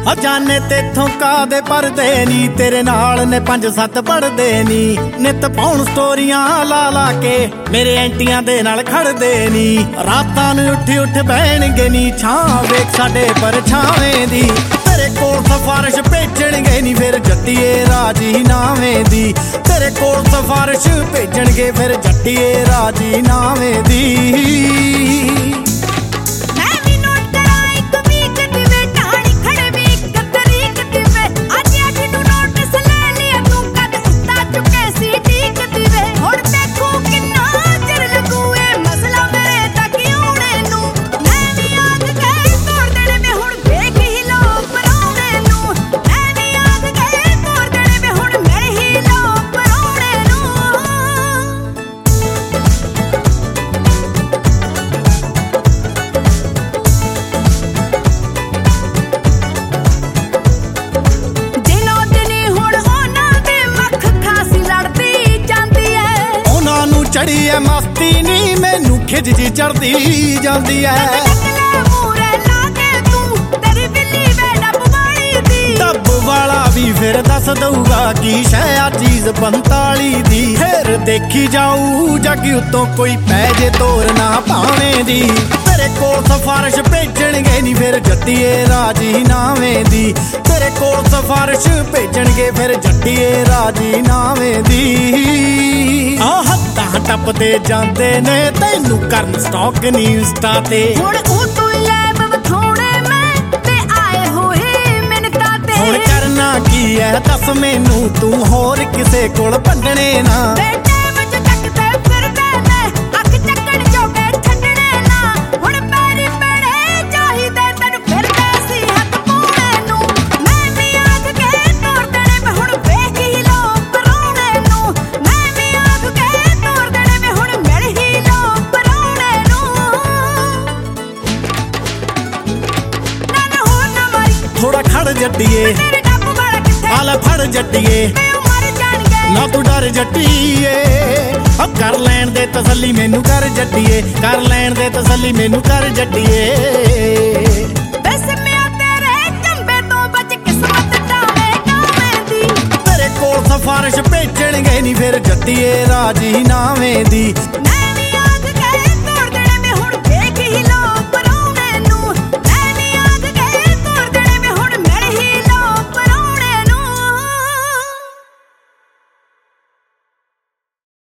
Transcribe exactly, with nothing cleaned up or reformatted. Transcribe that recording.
जाने तेथों कादे परदे नी, तेरे नाल ने पंज सत्त पढ़दे नी। नित पाउण स्टोरियां ला ला के मेरे एंटियां दे नाल खड़दे नी। रातां नूं उठ उठ बहणगे नी, छां वेख साडे परछावें दी। तेरे कोल सिफारिश भेजणगे नी फिर जट्टीए राजीनामे दी। तेरे कोल सिफारिश भेजणगे फिर जट्टीए राजीनामे दी। चढ़ी है मस्ती नी मैनू खिज जी चढ़दी जांदी है। डब वाला भी फिर दस दूगा की शै चीज पंताली दी। फिर देखी जाऊ जग उत्तों कोई पैजे तोर ना पावे दी। तेरे कोल सिफारिश भेजणगे नी फिर जट्टीए राजीनामे दी। तेरे कोल सिफारिश भेजणगे फिर जट्टीए राजीनामे दी। हत्तां टपदे जांदे ने तैनू करन स्टॉक नी इंस्टा ते। हुण ओ तू लैब वथाउणे मैं ते आए होए मिन्नतां ते। हुण करना की है दस मैनू तू होर किसे कोल भंडणे ना। थोड़ा खड़ जट्टिए आला फड़ जट्टिए ना तू डर जट्टिए। कर लैन दे तसल्ली मैनू कर जट्टिए, कर लैन दे तसल्ली मैनू कर जट्टिए। तेरे कोल सिफारिश भेजणगे नी फिर जट्टिए राजीनामे दी।